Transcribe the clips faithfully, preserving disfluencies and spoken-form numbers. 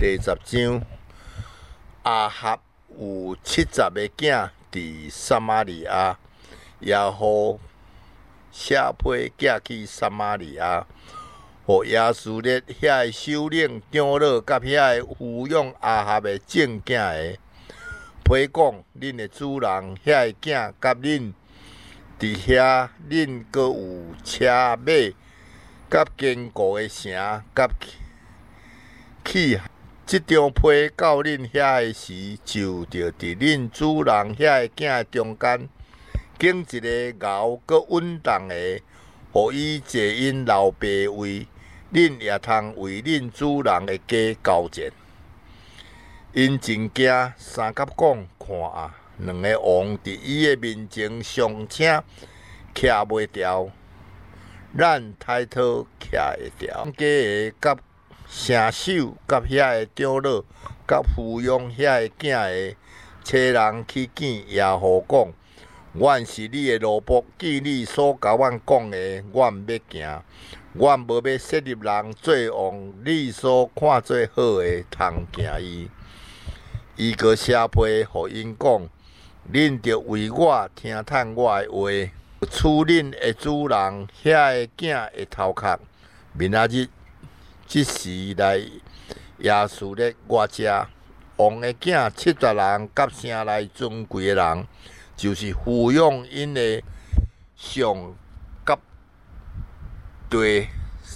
第十章，阿哈有七十个囝伫撒玛利亚，耶和写批寄去撒玛利亚，互耶稣列遐个首领长老甲遐个抚养阿哈个正囝个，批讲恁的主人遐个囝甲恁伫遐，恁阁有车马，甲坚固的城，甲器。即张批到恁遐个时，就着伫恁主人遐个囝中间，拣一个敖阁稳当的，互伊坐因老爸位，恁也通为恁主人的家交战。因真惊，三甲讲看啊，两个王伫伊的面前上请，徛袂牢，咱抬头徛会牢。家的甲城守甲遐个长老，甲抚养遐个囝个，找人去见耶和讲：阮是你的奴仆，记你所甲阮讲的，阮要行。阮无要设立人做王，你所看做好的，通行伊。伊阁写批，互因讲：恁着为我听趁我的话，处恁的主人遐个囝的头壳。明仔日即时来耶稣咧我遮，王的囝七十人，甲城内尊贵的人，就是抚养因的上甲队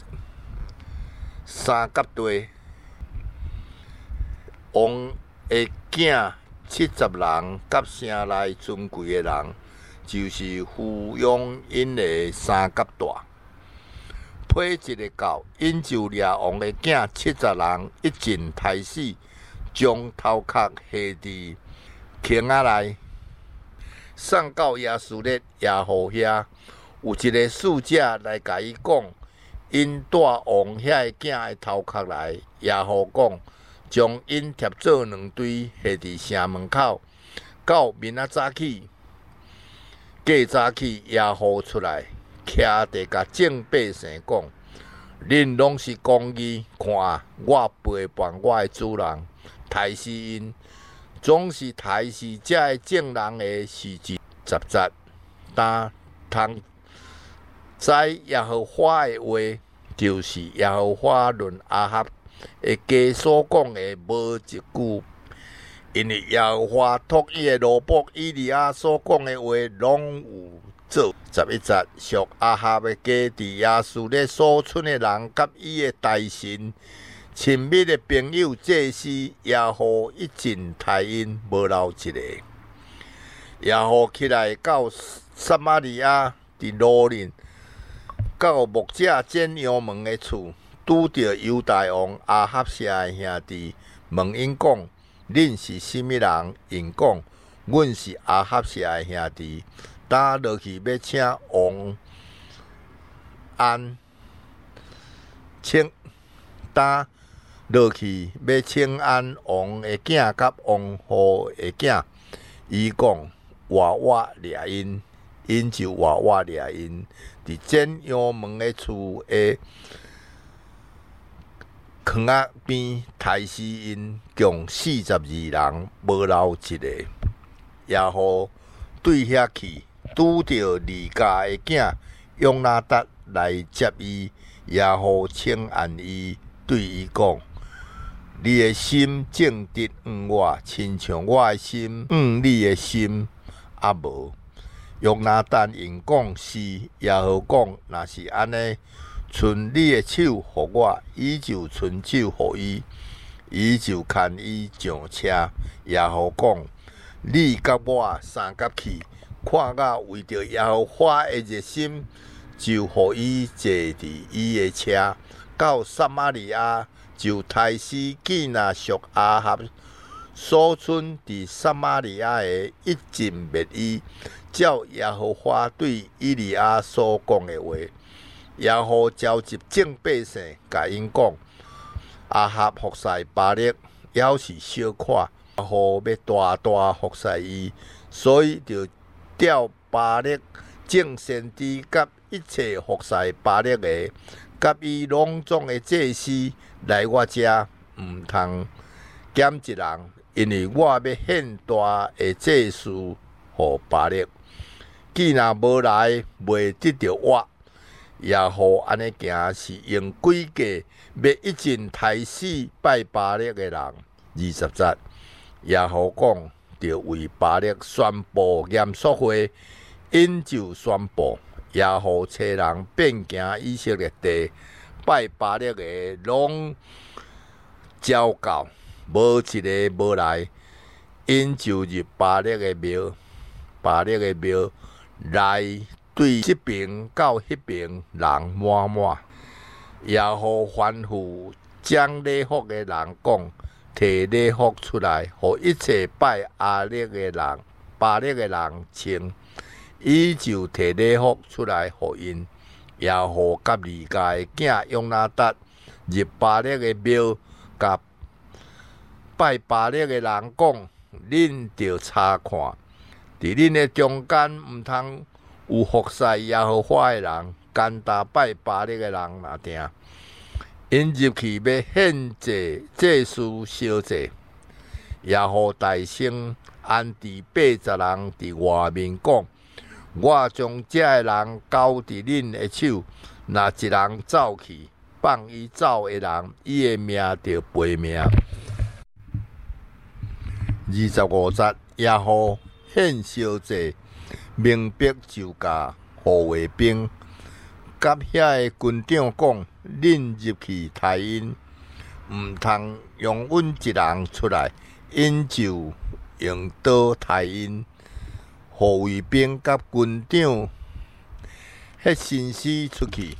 三甲队。王的囝七十人，甲城内尊贵的人，就是抚养因的三甲大。批一个到，因就掠王的囝七十人，一尽杀死，将头壳下伫坑仔内，送到耶稣列耶和遐。有一个使者来甲伊讲，因带王遐个囝的头壳来，耶和讲，将因贴做两堆，下伫城门口。到明仔早起，过早起，耶和出来。徛地甲众百姓讲：恁拢是公义，看啊，我陪伴我的主人，杀死因，总是杀死遮个正人的是一十节。但通知耶和华的话，就是耶和华论阿哈的家所讲的无一句，因为耶和华托伊的奴仆以利亚所讲的话，拢有做。十一节，属阿哈的家伫耶稣咧所村的人，甲伊的大臣、亲密的朋友、祭司，耶和一尽杀因，无留一个。耶和起来到撒玛利亚，伫路人到牧者剪羊门的厝，拄着犹大王阿哈谢的兄弟，问因讲：恁是甚物人？因讲：阮是阿哈谢的兄弟。打落去要请王安，请打落去要请安王的囝甲王后的囝。伊讲活我掠因，因就活我掠因。伫剪羊门的厝的坑仔边杀死因，共四十二人，无留一个。耶和对遐去。拄着离家的囝约拿达来接伊，耶和称安伊，对伊讲：你的心正直向我，亲像我的心向你的心，啊无。约拿达因讲是，耶和讲若是安尼，伸你的手互我，伊就伸手互伊，伊就牵伊上车。耶和讲：你甲我三甲去。看我为着耶和华的热心，就互伊坐伫伊的车，到撒玛利亚，就杀死见那属阿哈所村伫撒玛利亚的，一尽灭伊，照耶和华对以利亚所讲的话。耶和召集众百姓，甲因讲：阿哈服侍巴力，还是小看，耶和要大大服侍伊，所以就调巴力众先知甲一切服侍巴力的，甲伊拢总的祭司来我遮， 毋通减一人，因为我要献大的祭司互巴力。既若无来，未得着我，耶和安尼行是用诡计，要一尽杀死拜巴力的人。二十节，耶和讲，着为巴力宣布严肃会，因就宣布，耶和找人遍行以色列地，拜巴力的拢招到，无一个无来，因就入巴力的庙，巴力的庙内对即边到迄边人满满。耶和吩咐将礼服的人讲，摕礼服出来，互一切拜阿力的人、巴力的人穿。伊就摕礼服出来，互因。耶和甲利家的囝用拿达入巴力的庙，甲拜巴力的人讲：恁着查看，伫恁的中间毋通有服侍耶和华的人，干焦拜巴力的人若定。因入去要献祭，祭司烧祭。耶和大声安置八十人伫外面讲：我将这个人交伫恁的手，若一人走去，放伊走的人，伊的命着赔命。二十五节，耶和献烧祭，明白就甲护卫兵甲遐个军长讲：恁入去杀因，毋通容阮一人出来，因就用刀杀因。护卫兵甲军长迄身尸出去，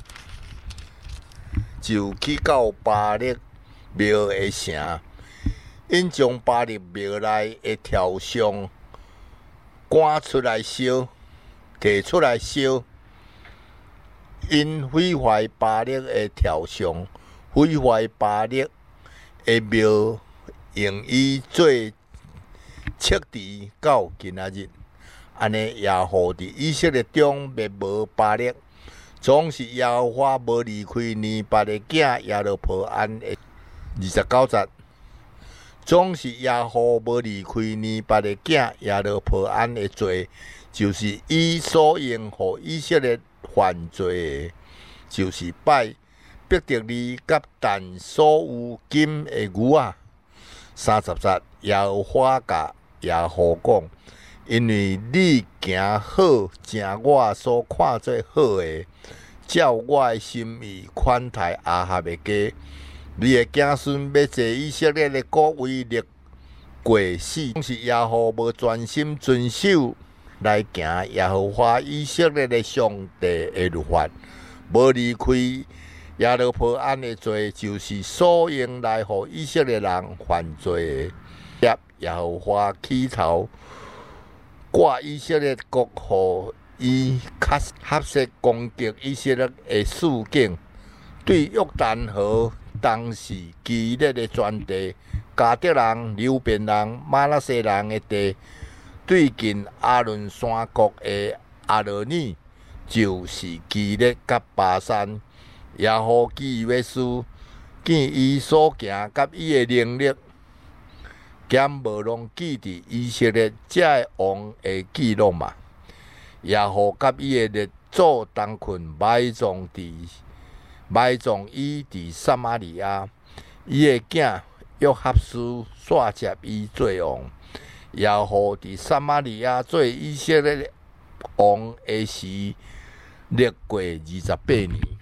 就去到巴力庙的城。因将巴力庙内的条上赶出来烧，摕出来烧。因毁坏巴力的条上，毁坏巴力的庙，用伊做斥敌到今仔日。安尼，耶和伫以色列中灭无巴力，总是耶和华无离开尼八的囝耶罗波安的。二十九节，总是耶和华无离开尼八的囝耶罗波安的罪，就是伊所用互以色列犯罪的，就是拜伯特利甲但所有金的牛啊。三十节，耶和华甲耶和讲。因为你行好，正我所看做好的，照我的心意款待亚哈的家。你的子孙要坐以色列的国位立过死，总是耶和华无专心遵守来行耶和华以色列的上帝的律法，无离开耶罗波安的罪，就是所用来互以色列人犯罪的。耶和华起头。挂以色列国，互伊较合适攻击以色列的事件，对约旦河当时基列的全地、迦得人、流便人、马拉西人的地，对近阿伦山谷的阿罗尼，就是基列甲巴山，耶和基约书，见伊所行甲伊的能力。减无拢记伫以色列遮个王的记录嘛？耶和甲伊的列祖同群埋葬伫埋葬伊伫撒玛利亚，伊的囝约哈斯煞接伊做王。耶和伫撒玛利亚做以色列王的时，历过二十八年。